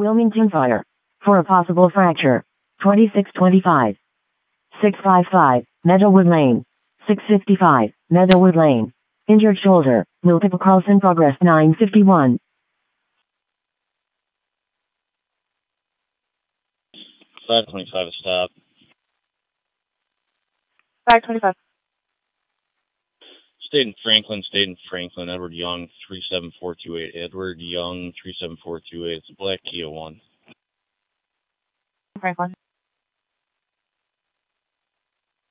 Wilmington Fire. For a possible fracture. 2625. 655, Meadowwood Lane. 655, Meadowwood Lane. Injured shoulder. Multiple calls in progress. 951. 525 stop. 525. State in Franklin, Edward Young, 37428. Edward Young, 37428. It's a black Kia 1. Franklin.